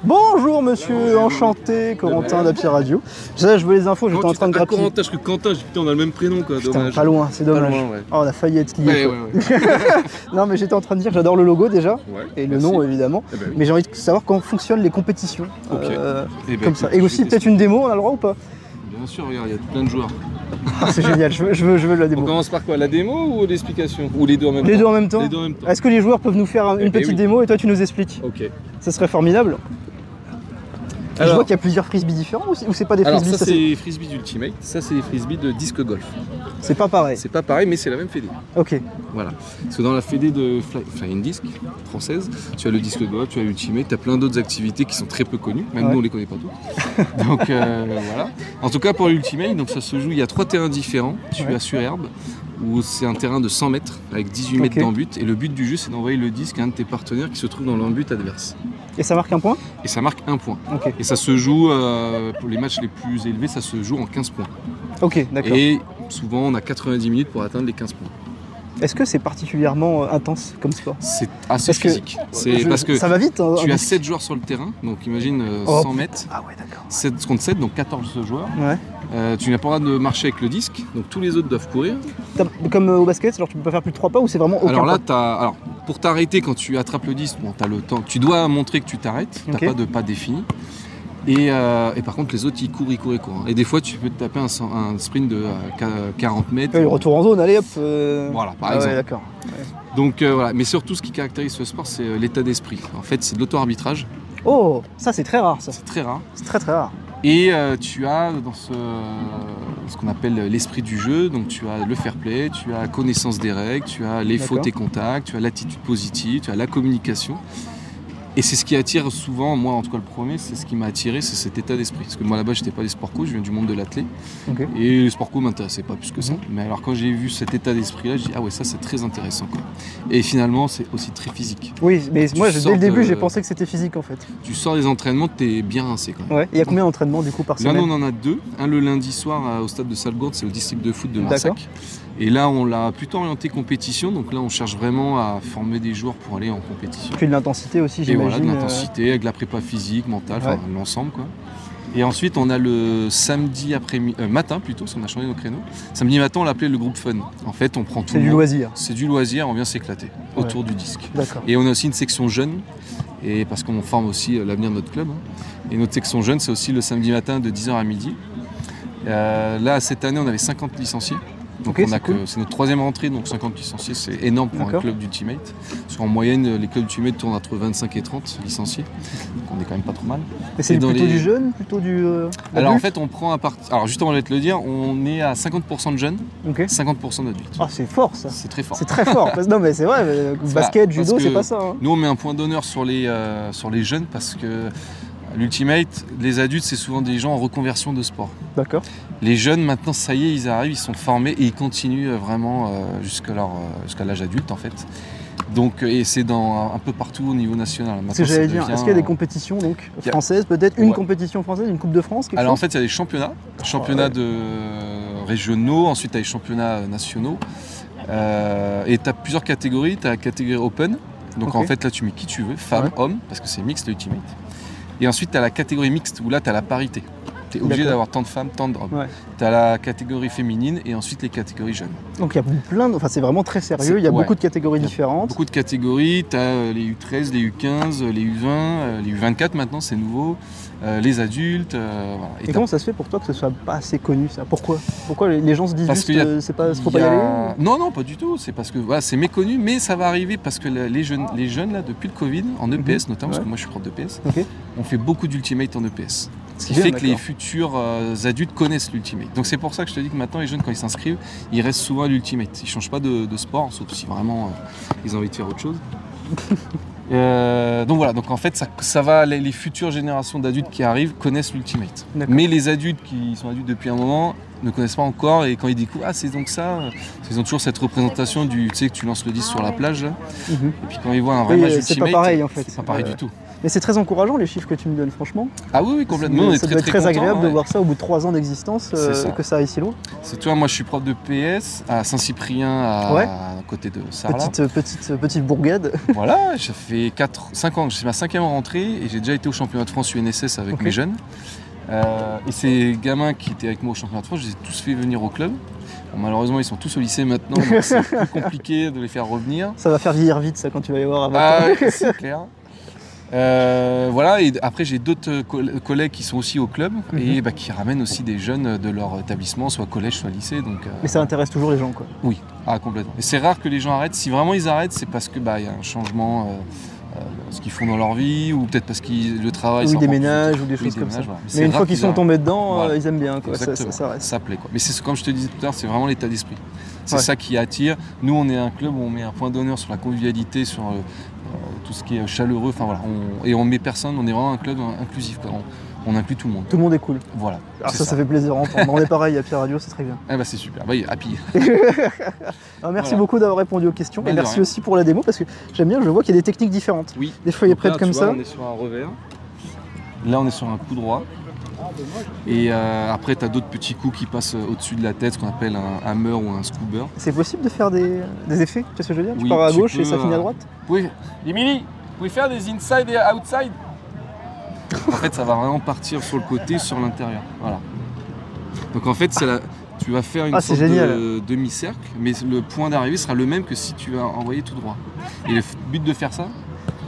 Bonjour monsieur, enchanté, Corentin d'Happy Radio. Je veux les infos, j'étais en train de grappiller. Corentin, je suis Quentin, j'ai dit putain on a le même prénom quoi, Putain, dommage. pas loin, c'est dommage. Pas loin, ouais. Oh, on a failli être liés. Ouais. Non mais j'étais en train de dire que j'adore le logo déjà, Ouais, et le merci. nom évidemment, Eh ben oui. mais j'ai envie de savoir comment fonctionnent les compétitions. Ok. Eh ben, Comme ça. écoute, Et aussi je vais peut-être une démo, on a le droit ou pas? Bien sûr, regarde, il y a plein de joueurs. Ah, c'est génial, je veux la On démo. commence par quoi, la démo ou l'explication? Ou les deux en même temps? Les deux en même temps. Les deux en même temps. Est-ce que les joueurs peuvent nous faire une Eh petite oui. démo et toi tu nous expliques? Ok. Ça serait formidable. Je Alors- vois qu'il y a plusieurs frisbees différents ou c'est pas des Alors frisbees? ça c'est frisbee d'Ultimate, ça c'est les frisbees de disque golf. C'est pas pareil. C'est pas pareil mais c'est la même fédé. Ok. Voilà. Parce que dans la fédé de Flying Disc française, tu as le disque golf, tu as Ultimate, tu as plein d'autres activités qui sont très peu connues, même Ouais. nous on les connaît pas toutes. Donc voilà. En tout cas pour l'Ultimate, donc ça se joue, il y a 3 terrains différents. Tu Ouais. as sur herbe, où c'est un terrain de 100 mètres avec 18 mètres Ok. d'embut. Et le but du jeu c'est d'envoyer le disque à un de tes partenaires qui se trouve dans l'embut adverse. Et ça marque un point? Et ça marque 1 point. Ok. Et ça se joue, pour les matchs les plus élevés, ça se joue en 15 points. Ok, d'accord. Et souvent on a 90 minutes pour atteindre les 15 points. Est-ce que c'est particulièrement intense comme sport? C'est assez Parce que physique. C'est parce que ça va vite. Hein, tu un as disque. 7 joueurs sur le terrain, donc imagine Oh, 100 mètres, Ah ouais, d'accord. 7 contre 7, donc 14 joueurs. Ouais. Tu n'as pas le droit de marcher avec le disque, donc tous les autres doivent courir. Comme au basket, alors tu peux pas faire plus de 3 pas ou c'est vraiment aucun Alors là, pas? pour t'arrêter quand tu attrapes le disque, bon, tu as le temps. Tu dois montrer que tu t'arrêtes, tu n'as Ok. pas de pas défini. Et par contre, les autres, ils courent. Hein. Et des fois, tu peux te taper un sprint de 40 mètres. Le retour en zone, allez hop. Voilà, par Ah exemple. ouais, d'accord. Donc voilà. Mais surtout, ce qui caractérise ce sport, c'est l'état d'esprit. En fait, c'est de l'auto-arbitrage. Oh, ça c'est très rare ça. C'est très rare. C'est très très rare. Et tu as dans ce qu'on appelle l'esprit du jeu, donc tu as le fair play, tu as la connaissance des règles, tu as les D'accord. fautes et contacts, tu as l'attitude positive, tu as la communication. Et c'est ce qui attire souvent, moi en tout cas le premier, c'est ce qui m'a attiré, c'est cet état d'esprit. Parce que moi là-bas, j'étais pas des sport co, je viens du monde de l'athlé. Ok. Et les sport co m'intéressaient pas plus que ça. Mhm. Mais alors quand j'ai vu cet état d'esprit-là, je dis ah ouais, ça c'est très intéressant quoi. Et finalement, c'est aussi très physique. Oui, mais Tu moi dès sors le début de- j'ai pensé que c'était physique en fait. Tu sors des entraînements, t'es bien rincé quand même. Ouais. Il y a combien d'entraînements du coup par Là, semaine? nous, on en a 2. Un le lundi soir au stade de Salgourde, c'est le district de foot de D'accord. Marsac. Et là, on l'a plutôt orienté compétition. Donc là, on cherche vraiment à former des joueurs pour aller en compétition. Puis de l'intensité aussi, Et j'imagine. voilà, de l'intensité, avec de la prépa physique, mentale, Ouais. enfin l'ensemble quoi. Et ensuite, on a le samedi matin plutôt, parce qu'on a changé nos créneaux. Samedi matin, on l'appelait le groupe fun. En fait, on prend tout C'est le du monde. loisir. C'est du loisir, on vient s'éclater autour du disque. D'accord. Et on a aussi une section jeune, et parce qu'on forme aussi l'avenir de notre club. Hein. Et notre section jeune, c'est aussi le samedi matin de 10h à midi. Là, cette année, on avait 50 licenciés. Donc Ok, on a c'est cool. c'est notre 3e rentrée, donc 50 licenciés, c'est énorme pour un D'accord. club d'Ultimate. Parce qu'en moyenne, les clubs d'Ultimate tournent entre 25 et 30 licenciés. Donc on est quand même pas trop mal. Et c'est Et dans plutôt les- du jeune, plutôt du. Alors en adulte fait, on prend un parti. Alors justement, je vais te le dire, on est à 50% de jeunes, Ok. 50% d'adultes. Ah, c'est fort ça. C'est très fort. C'est très fort. Non mais c'est vrai, basket, parce judo, que c'est pas ça. Hein. Nous, on met un point d'honneur sur les jeunes parce que l'Ultimate, les adultes, c'est souvent des gens en reconversion de sport. D'accord. Les jeunes, maintenant, ça y est, ils arrivent, ils sont formés et ils continuent vraiment jusqu'à l'âge adulte, en fait. Donc, et c'est un peu partout au niveau national. Ce que Maintenant, j'allais ça dire, devient, est-ce qu'il y a des compétitions donc il y a- françaises, peut-être une Ouais. compétition française, une coupe de France, quelque Alors en chose fait, il y a des championnats ouais. régionaux, ensuite tu as les championnats nationaux. Et tu as plusieurs catégories. Tu as la catégorie Open, donc Ok. en fait là tu mets qui tu veux, femmes, Ouais. hommes, parce que c'est mixte l'Ultimate. Et ensuite tu as la catégorie mixte, où là tu as la parité. Tu es obligé D'accord. d'avoir tant de femmes, tant d'hommes. Ouais. Tu as la catégorie féminine et ensuite les catégories jeunes. Donc il y a plein de... Enfin c'est vraiment très sérieux, il y a Ouais. beaucoup de catégories Il y a différentes. Beaucoup de catégories, tu as les U13, les U15, les U20, les U24 maintenant c'est nouveau, les adultes. Voilà. Et t'as- comment ça se fait pour toi que ce soit pas assez connu ça? Pourquoi les gens se disent Parce juste qu'il y a- c'est pas, faut il pas y y a- aller ou- Non, pas du tout. C'est parce que voilà, c'est méconnu, mais ça va arriver parce que les jeunes là, depuis le Covid, en EPS notamment, parce Ouais. que moi je suis prof d'EPS, Ok. on fait beaucoup d'Ultimate en EPS. Ce qui Bien, fait que les d'accord. futurs adultes connaissent l'Ultimate. Donc c'est pour ça que je te dis que maintenant les jeunes, quand ils s'inscrivent, ils restent souvent à l'Ultimate. Ils ne changent pas de sport, sauf si vraiment ils ont envie de faire autre chose. Donc voilà, donc en fait ça va, les futures générations d'adultes qui arrivent connaissent l'Ultimate. D'accord. Mais les adultes qui sont adultes depuis un moment ne connaissent pas encore, et quand ils découvrent, ah c'est donc ça, ils ont toujours cette représentation du, tu sais que tu lances le disque sur la plage là. Mhm. Et puis quand ils voient un vrai Oui, match c'est pas Ultimate, pareil, en fait. c'est pas pareil Ouais. du tout. Mais c'est très encourageant les chiffres que tu me donnes, franchement. Ah oui, complètement. Nous, on est Ça très, doit être très très contents, agréable de ouais. voir ça au bout de 3 ans d'existence, que ça aille si loin. C'est toi, moi je suis prof de PS à Saint-Cyprien, Ouais. à côté de Sarlat. Petite bourgade. Voilà, ça fait 5 ans, c'est ma 5e rentrée et j'ai déjà été au championnat de France UNSS avec mes jeunes. Et ces gamins qui étaient avec moi au championnat de France, je les ai tous fait venir au club. Bon, malheureusement, ils sont tous au lycée maintenant, donc c'est plus compliqué de les faire revenir. Ça va faire vieillir vite, ça, quand tu vas y voir à 20 ans. Ah ouais, c'est clair. Voilà, et après j'ai d'autres collègues qui sont aussi au club et qui ramènent aussi des jeunes de leur établissement, soit collège, soit lycée. Donc, Mais ça intéresse toujours les gens, quoi. oui, complètement. Et c'est rare que les gens arrêtent. Si vraiment ils arrêtent, c'est parce que y a un changement, ce qu'ils font dans leur vie, ou peut-être parce que le travail. Ou c'est ils encore déménagent, plus- ou des choses ils comme ça. déménagent, voilà. Mais c'est une rare fois qu'ils sont arrêtent. tombés dedans, Voilà. ils aiment bien, quoi. Exactement. Ça reste. Ça plaît, quoi. Mais c'est comme je te disais tout à l'heure, c'est vraiment l'état d'esprit. C'est Ouais. ça qui attire. Nous, on est un club où on met un point d'honneur sur la convivialité, sur tout ce qui est chaleureux. Enfin voilà, et on met personne. On est vraiment un club inclusif, quoi. On inclut tout le monde. Tout le monde est cool. Voilà. Alors c'est ça fait plaisir à entendre. On est pareil à Pierre Radio, c'est très bien. C'est super. Happy. Alors, merci Voilà. beaucoup d'avoir répondu aux questions et De merci rien. aussi pour la démo parce que j'aime bien, je vois qu'il y a des techniques différentes. Oui. Des feuilles Donc là, prêtes comme tu vois, ça. on est sur un revers. Là, on est sur un coup droit. Et après, tu as d'autres petits coups qui passent au-dessus de la tête, ce qu'on appelle un hammer ou un scuba. C'est possible de faire des effets, tu sais ce que je veux dire? Tu Oui, pars à tu gauche peux, et ça finit à droite? Émilie, vous pouvez faire des inside et outside? En fait, ça va vraiment partir sur le côté, sur l'intérieur. Voilà. Donc en fait, tu vas faire une c'est sorte génial. de demi-cercle, mais le point d'arrivée sera le même que si tu vas envoyer tout droit. Et le but de faire ça,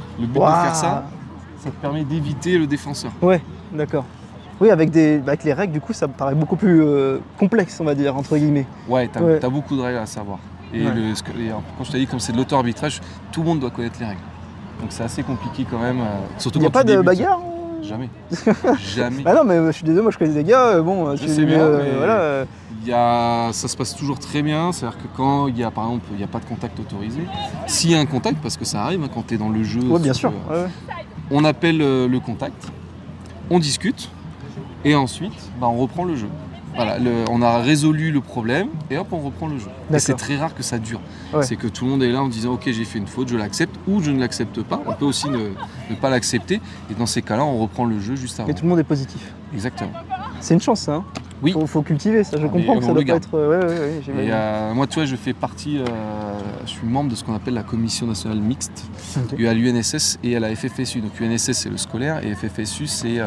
ça te permet d'éviter le défenseur. Ouais, d'accord. Oui, avec les règles, du coup, ça me paraît beaucoup plus complexe, on va dire, entre guillemets. Ouais, t'as Ouais. beaucoup de règles à savoir. Et Ouais. quand je t'ai dit, comme c'est de l'auto-arbitrage, tout le monde doit connaître les règles. Donc c'est assez compliqué quand même. Surtout Il n'y a quand pas tu de débutes. bagarre? Jamais. Jamais. Ah non, mais je suis désolé, moi je connais des gars, bon, Je sais bien, mais voilà. Ça se passe toujours très bien, c'est-à-dire que quand il y a par exemple il n'y a pas de contact autorisé, s'il y a un contact, parce que ça arrive quand tu es dans le jeu, Ouais, bien sûr. Ouais. on appelle le contact, on discute et ensuite on reprend le jeu. Voilà, on a résolu le problème et hop on reprend le jeu. Et D'accord. c'est très rare que ça dure. Ouais. C'est que tout le monde est là en disant ok j'ai fait une faute, je l'accepte ou je ne l'accepte pas. On peut aussi ne pas l'accepter et dans ces cas-là on reprend le jeu juste avant. Et tout le monde est positif. Exactement. C'est une chance, ça. Hein. Oui. Faut cultiver ça, je Mais comprends que ça on doit le pas garde. être. Ouais, j'imagine. Et moi, tu vois, je fais partie, je suis membre de ce qu'on appelle la commission nationale mixte Ok. à l'UNSS et à la FFSU. Donc UNSS c'est le scolaire et FFSU c'est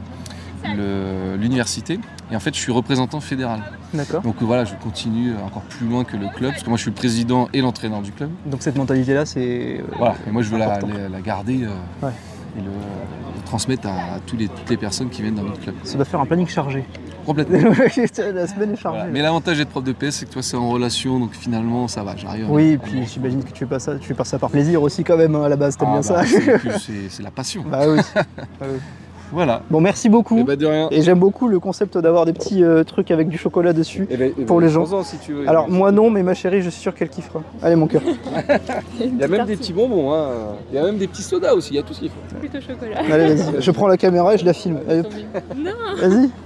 l'université. Et en fait, je suis représentant fédéral. D'accord. Donc voilà, je continue encore plus loin que le club, parce que moi je suis le président et l'entraîneur du club. Donc cette mentalité-là, c'est. Voilà, et moi je veux la important. garder Ouais. et le transmettre à toutes les personnes qui viennent dans notre club. Ça doit faire un planning chargé. Complètement. La semaine est chargée. Voilà. Mais l'avantage d'être prof de PS, c'est que toi c'est en relation, donc finalement ça va, j'arrive. Oui, et puis j'imagine que tu fais pas ça par plaisir aussi quand même, hein, à la base, t'aimes bien ça. C'est la passion. Bah oui. Bah oui. Voilà. Bon, merci beaucoup. Et bah de rien. Et j'aime beaucoup le concept d'avoir des petits trucs avec du chocolat dessus. Pour les gens. prends-en si tu veux. Alors moi non, mais ma chérie, je suis sûr qu'elle kiffera. Allez mon cœur. Il y a même des petits bonbons, hein. Il y a même des petits sodas aussi, il y a tout ce qu'il faut. Plutôt chocolat. Allez, vas-y. Je prends la caméra et je la filme. Allez, hop. Non. Vas-y.